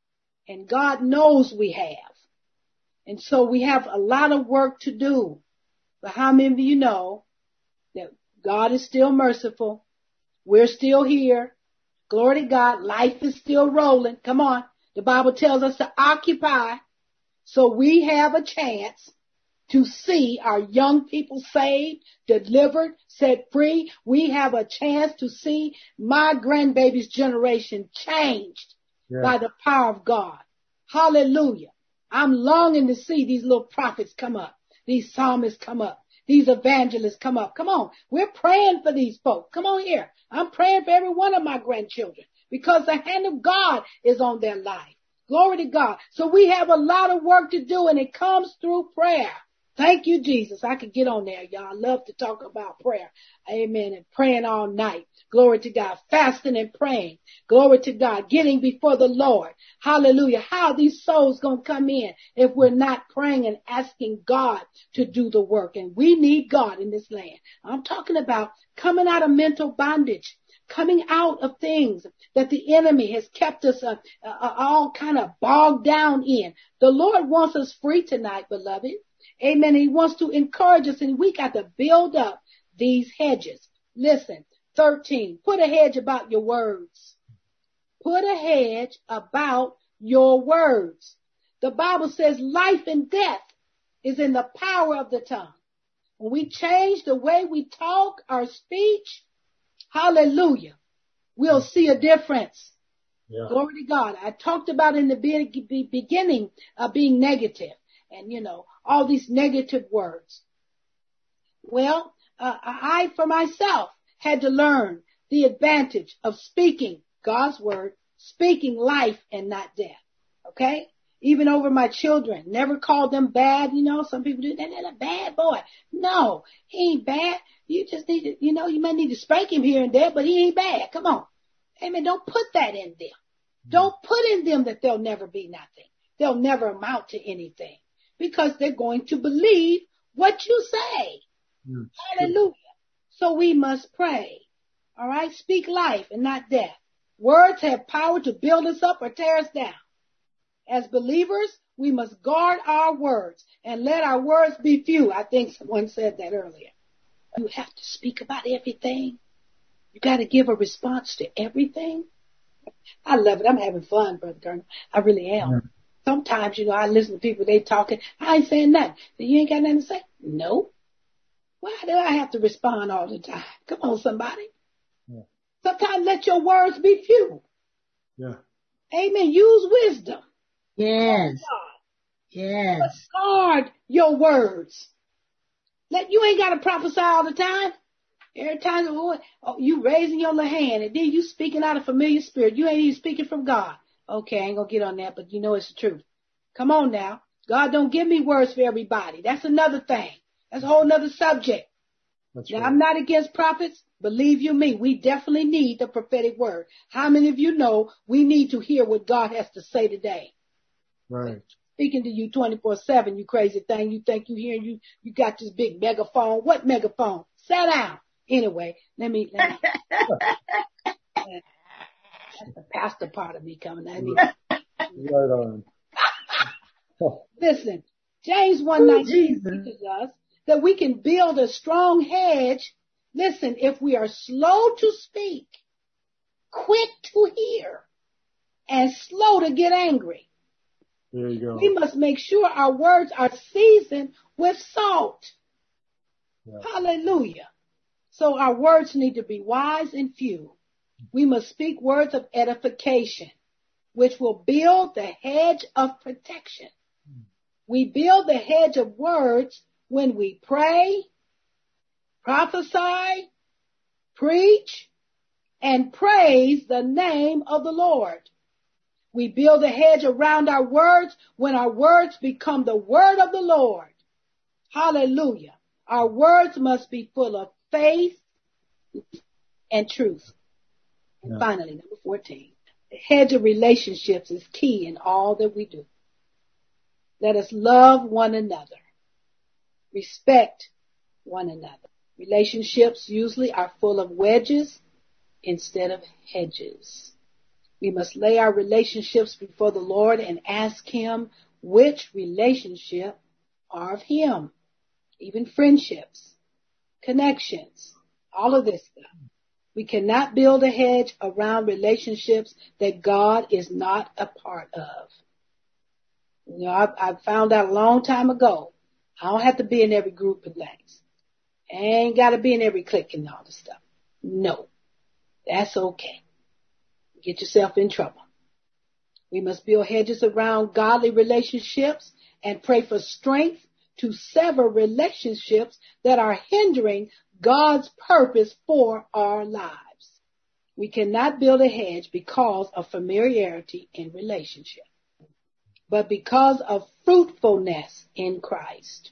And God knows we have. And so we have a lot of work to do. But how many of you know that God is still merciful? We're still here. Glory to God. Life is still rolling. Come on. The Bible tells us to occupy. So we have a chance to see our young people saved, delivered, set free. We have a chance to see my grandbaby's generation changed yeah. by the power of God. Hallelujah. I'm longing to see these little prophets come up, these psalmists come up, these evangelists come up. Come on. We're praying for these folks. Come on here. I'm praying for every one of my grandchildren because the hand of God is on their life. Glory to God. So we have a lot of work to do, and it comes through prayer. Thank you, Jesus. I could get on there, y'all. I love to talk about prayer. Amen. And praying all night. Glory to God. Fasting and praying. Glory to God. Getting before the Lord. Hallelujah. How are these souls going to come in if we're not praying and asking God to do the work? And we need God in this land. I'm talking about coming out of mental bondage. Coming out of things that the enemy has kept us uh, uh, all kind of bogged down in. The Lord wants us free tonight, beloved. Amen. He wants to encourage us, and we got to build up these hedges. Listen, thirteen, put a hedge about your words. Put a hedge about your words. The Bible says life and death is in the power of the tongue. When we change the way we talk, our speech, hallelujah, we'll see a difference. Yeah. Glory to God. I talked about in the be- beginning of being negative and, you know, all these negative words. Well, uh, I, for myself, had to learn the advantage of speaking God's word, speaking life and not death. Okay? Even over my children, never called them bad. You know, some people do that. They're a bad boy. No, he ain't bad. You just need to, you know, you might need to spank him here and there, but he ain't bad. Come on. Amen. Don't put that in them. Don't put in them that they'll never be nothing. They'll never amount to anything because they're going to believe what you say. Mm. Hallelujah. So we must pray. All right. Speak life and not death. Words have power to build us up or tear us down. As believers, we must guard our words and let our words be few. I think someone said that earlier. You have to speak about everything. You got to give a response to everything. I love it. I'm having fun, Brother Colonel. I really am. Mm-hmm. Sometimes, you know, I listen to people, they talking. I ain't saying nothing. You ain't got nothing to say? No. Why do I have to respond all the time? Come on, somebody. Yeah. Sometimes let your words be few. Yeah. Amen. Use wisdom. Yes. Yes. But guard your words. Let you ain't got to prophesy all the time. Every time oh, you raising your little hand and then you speaking out of familiar spirit. You ain't even speaking from God. Okay, I ain't gonna get on that, but you know it's the truth. Come on now. God don't give me words for everybody. That's another thing. That's a whole nother subject. That's now, right. I'm not against prophets. Believe you me, we definitely need the prophetic word. How many of you know we need to hear what God has to say today? Right. Speaking to you twenty-four seven, you crazy thing. You think you hear you, you got this big megaphone. What megaphone? Sit down. Anyway, let me, let me. That's the pastor part of me coming out. Right on. Listen, James one nineteen teaches us that we can build a strong hedge. Listen, if we are slow to speak, quick to hear, and slow to get angry. There you go. We must make sure our words are seasoned with salt. Yeah. Hallelujah. So our words need to be wise and few. We must speak words of edification, which will build the hedge of protection. We build the hedge of words when we pray, prophesy, preach, and praise the name of the Lord. We build a hedge around our words when our words become the word of the Lord. Hallelujah. Our words must be full of faith and truth. And yeah. finally, number fourteen, The hedge of relationships is key in all that we do. Let us love one another. Respect one another. Relationships usually are full of wedges instead of hedges. We must lay our relationships before the Lord and ask Him which relationship are of Him. Even friendships, connections, all of this stuff. We cannot build a hedge around relationships that God is not a part of. You know, I, I found out a long time ago, I don't have to be in every group of things. I ain't got to be in every clique and all this stuff. No, that's okay. Get yourself in trouble. We must build hedges around godly relationships and pray for strength to sever relationships that are hindering God's purpose for our lives. We cannot build a hedge because of familiarity in relationship, but because of fruitfulness in Christ.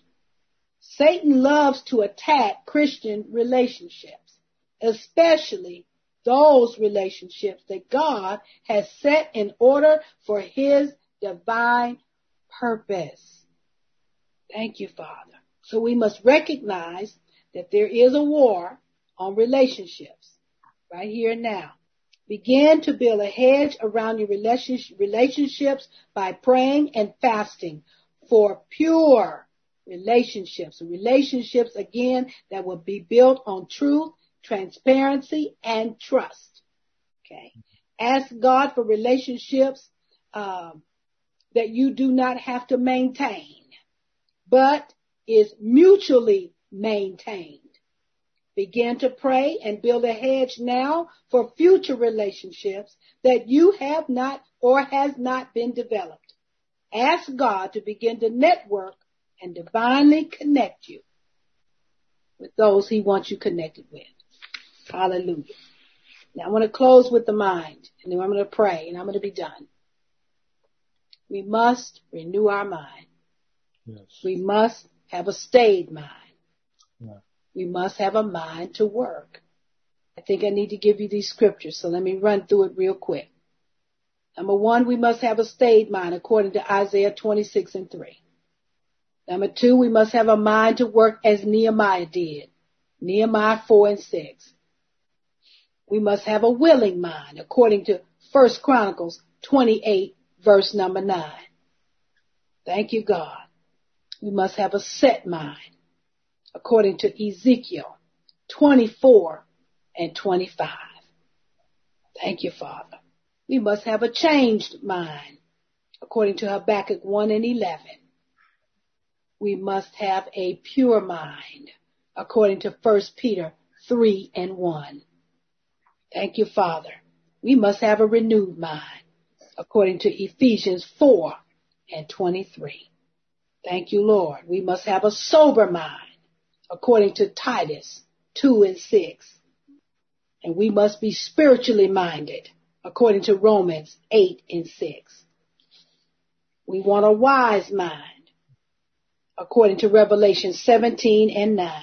Satan loves to attack Christian relationships, especially those relationships that God has set in order for His divine purpose. Thank you, Father. So we must recognize that there is a war on relationships right here and now. Begin to build a hedge around your relationships by praying and fasting for pure relationships. Relationships, again, that will be built on truth, transparency, and trust. Okay. Ask God for relationships um, that you do not have to maintain, but is mutually maintained. Begin to pray and build a hedge now for future relationships that you have not or has not been developed. Ask God to begin to network and divinely connect you with those He wants you connected with. Hallelujah. Now I want to close with the mind, and then I'm going to pray, and I'm going to be done. We must renew our mind. Yes. We must have a stayed mind. Yeah. We must have a mind to work. I think I need to give you these scriptures, so let me run through it real quick. Number one, we must have a stayed mind according to Isaiah twenty-six and three. Number two, we must have a mind to work as Nehemiah did. Nehemiah four and six. We must have a willing mind according to First Chronicles twenty-eight, verse number nine. Thank you, God. We must have a set mind according to Ezekiel twenty-four and twenty-five. Thank you, Father. We must have a changed mind according to Habakkuk one and eleven. We must have a pure mind according to First Peter three and one. Thank you, Father. We must have a renewed mind according to Ephesians four and twenty-three. Thank you, Lord. We must have a sober mind according to Titus two and six. And we must be spiritually minded according to Romans eight and six. We want a wise mind according to Revelation seventeen and nine.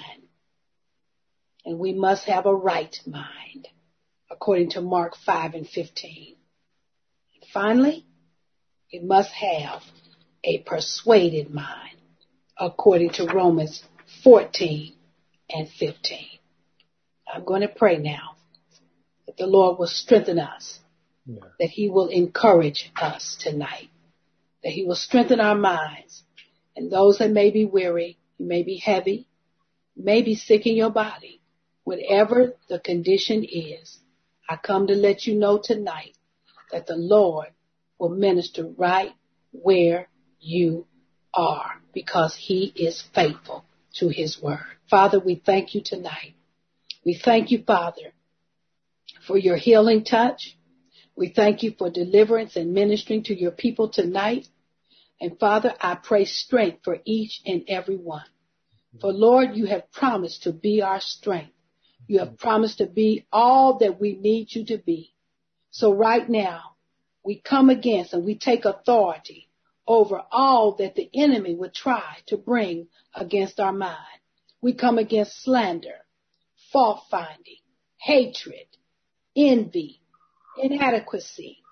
And we must have a right mind according to Mark five and fifteen. And finally, we must have a persuaded mind according to Romans fourteen and fifteen. I'm going to pray now that the Lord will strengthen us, yeah. that He will encourage us tonight, that He will strengthen our minds. And those that may be weary, you may be heavy, may be sick in your body, whatever the condition is, I come to let you know tonight that the Lord will minister right where you are, because He is faithful to His word. Father, we thank you tonight. We thank you, Father, for your healing touch. We thank you for deliverance and ministering to your people tonight. And Father, I pray strength for each and every one. For Lord, you have promised to be our strength. You have promised to be all that we need you to be. So right now, we come against and we take authority over all that the enemy would try to bring against our mind. We come against slander, fault finding, hatred, envy, inadequacy,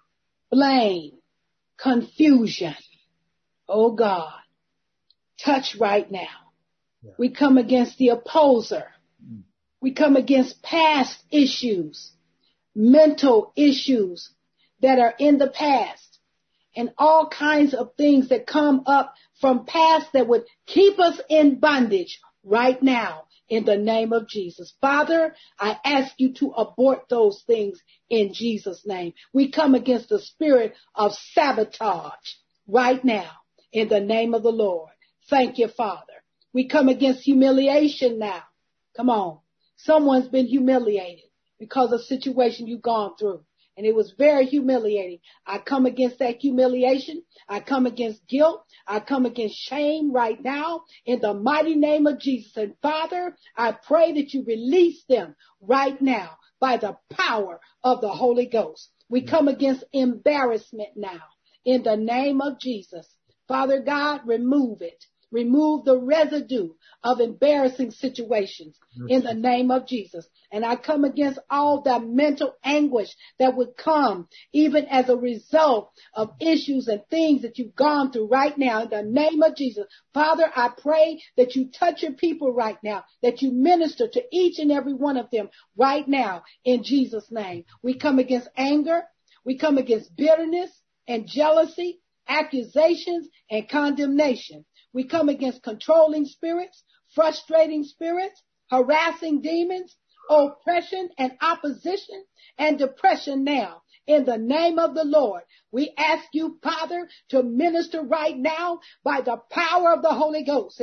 blame, confusion. Oh God, touch right now. Yeah. We come against the opposer. Mm. We come against past issues, mental issues that are in the past, and all kinds of things that come up from past that would keep us in bondage right now in the name of Jesus. Father, I ask you to abort those things in Jesus' name. We come against the spirit of sabotage right now in the name of the Lord. Thank you, Father. We come against humiliation now. Come on. Someone's been humiliated because of a situation you've gone through. And it was very humiliating. I come against that humiliation. I come against guilt. I come against shame right now in the mighty name of Jesus. And Father, I pray that you release them right now by the power of the Holy Ghost. We come against embarrassment now in the name of Jesus. Father God, remove it. Remove the residue of embarrassing situations in the name of Jesus. And I come against all the mental anguish that would come even as a result of issues and things that you've gone through right now in the name of Jesus. Father, I pray that you touch your people right now, that you minister to each and every one of them right now in Jesus' name. We come against anger. We come against bitterness and jealousy, accusations and condemnation. We come against controlling spirits, frustrating spirits, harassing demons, oppression and opposition and depression now. In the name of the Lord, we ask you, Father, to minister right now by the power of the Holy Ghost.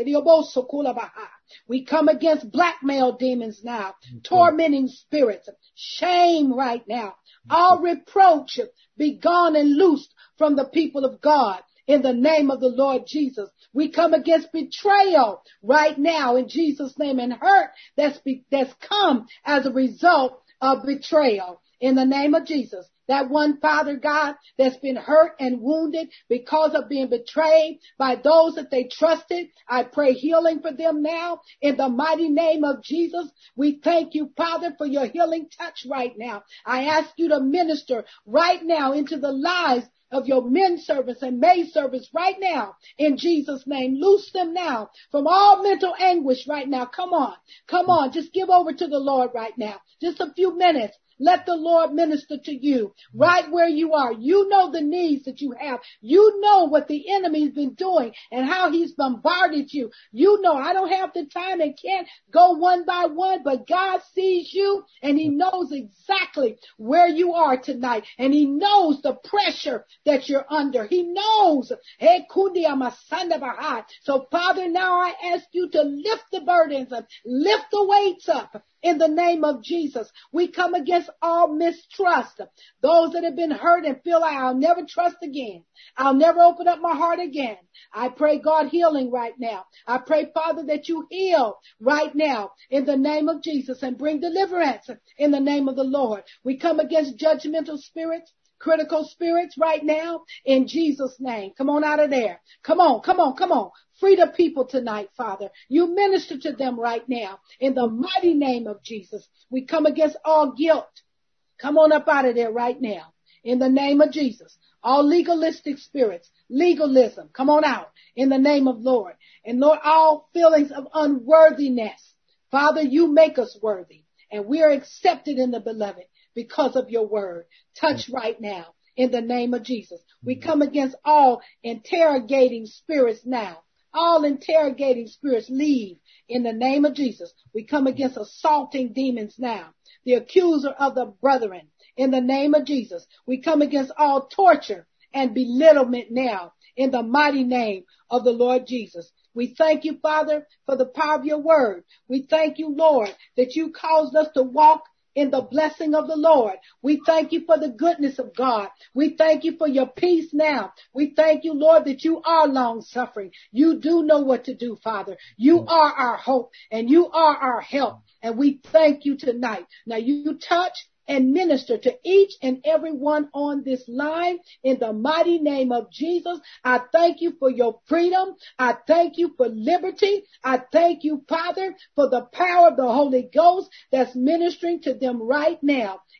We come against blackmail demons now, tormenting spirits, shame right now. All reproach be gone and loosed from the people of God. In the name of the Lord Jesus, we come against betrayal right now in Jesus' name and hurt that's, be, that's come as a result of betrayal in the name of Jesus. That one, Father God, that's been hurt and wounded because of being betrayed by those that they trusted. I pray healing for them now in the mighty name of Jesus. We thank you, Father, for your healing touch right now. I ask you to minister right now into the lives of your men servants and maid servants right now in Jesus' name. Loose them now from all mental anguish right now. Come on. Come on. Just give over to the Lord right now. Just a few minutes. Let the Lord minister to you right where you are. You know the needs that you have. You know what the enemy's been doing and how he's bombarded you. You know, I don't have the time and can't go one by one, but God sees you and he knows exactly where you are tonight. And he knows the pressure that you're under. He knows. So Father, now I ask you to lift the burdens up, lift the weights up. In the name of Jesus, we come against all mistrust. Those that have been hurt and feel like I'll never trust again. I'll never open up my heart again. I pray, God, healing right now. I pray, Father, that you heal right now in the name of Jesus and bring deliverance in the name of the Lord. We come against judgmental spirits, critical spirits right now in Jesus' name. Come on out of there. Come on, come on, come on. Free the people tonight, Father. You minister to them right now in the mighty name of Jesus. We come against all guilt. Come on up out of there right now in the name of Jesus. All legalistic spirits, legalism, come on out in the name of Lord. And Lord, all feelings of unworthiness. Father, you make us worthy and we are accepted in the beloved because of your word. Touch right now in the name of Jesus. We come against all interrogating spirits now. All interrogating spirits leave in the name of Jesus. We come against assaulting demons now. The accuser of the brethren in the name of Jesus. We come against all torture and belittlement now in the mighty name of the Lord Jesus. We thank you, Father, for the power of your word. We thank you, Lord, that you caused us to walk in the blessing of the Lord. We thank you for the goodness of God. We thank you for your peace now. We thank you, Lord, that you are long suffering. You do know what to do, Father. You are our hope and you are our help. And we thank you tonight. Now you touch and minister to each and every one on this line in the mighty name of Jesus. I thank you for your freedom. I thank you for liberty. I thank you, Father, for the power of the Holy Ghost that's ministering to them right now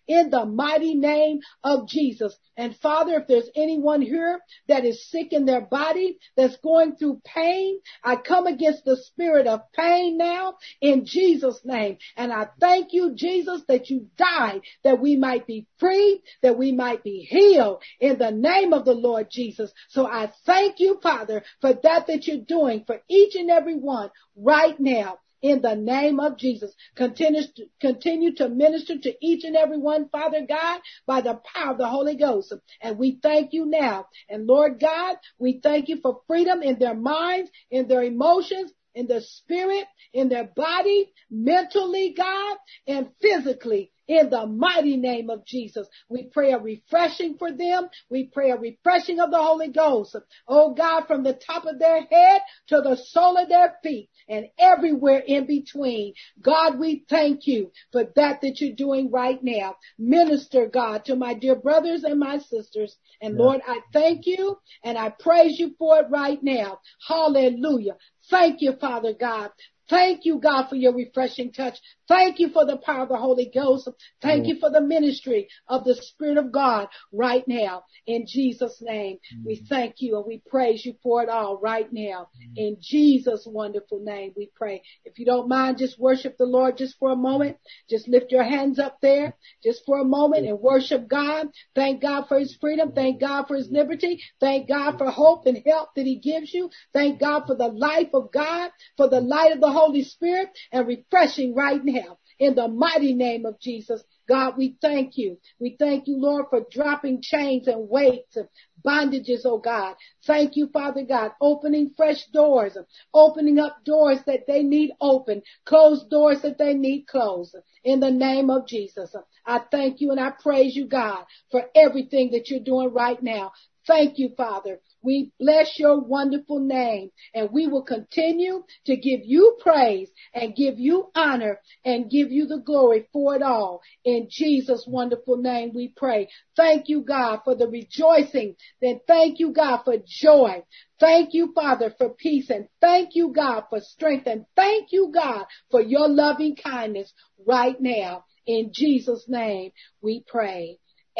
in the mighty name of Jesus. And Father, if there's anyone here that is sick in their body, that's going through pain, I come against the spirit of pain now in Jesus' name. And I thank you, Jesus, that you died that we might be free, that we might be healed in the name of the Lord Jesus. So I thank you, Father, for that that you're doing for each and every one right now. In the name of Jesus, continue to, continue to minister to each and every one, Father God, by the power of the Holy Ghost. And we thank you now. And Lord God, we thank you for freedom in their minds, in their emotions, in their spirit, in their body, mentally, God, and physically. In the mighty name of Jesus, we pray a refreshing for them. We pray a refreshing of the Holy Ghost. Oh God, from the top of their head to the sole of their feet and everywhere in between. God, we thank you for that that you're doing right now. Minister, God, to my dear brothers and my sisters. And Yeah. Lord, I thank you and I praise you for it right now. Hallelujah. Thank you, Father God. Thank you, God, for your refreshing touch. Thank you for the power of the Holy Ghost. Thank you for the ministry of the Spirit of God right now. In Jesus' name, we thank you and we praise you for it all right now. In Jesus' wonderful name, we pray. If you don't mind, just worship the Lord just for a moment. Just lift your hands up there just for a moment and worship God. Thank God for his freedom. Thank God for his liberty. Thank God for hope and help that he gives you. Thank God for the life of God, for the light of the Holy Spirit and refreshing right now in the mighty name of Jesus. God, we thank you. We thank you, Lord, for dropping chains and weights and bondages, oh God. Thank you, Father God, opening fresh doors, opening up doors that they need open, closed doors that they need closed. In the name of Jesus, I thank you and I praise you, God, for everything that you're doing right now. Thank you, Father. We bless your wonderful name, and we will continue to give you praise and give you honor and give you the glory for it all. In Jesus' wonderful name we pray. Thank you, God, for the rejoicing. Then thank you, God, for joy. Thank you, Father, for peace. And thank you, God, for strength. And thank you, God, for your loving kindness right now. In Jesus' name we pray.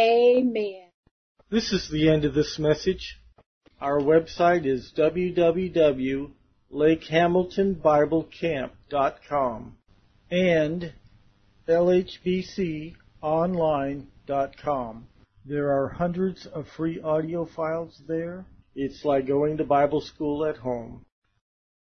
Amen. This is the end of this message. Our website is w w w dot lake hamilton bible camp dot com and l h b c online dot com. There are hundreds of free audio files there. It's like going to Bible school at home.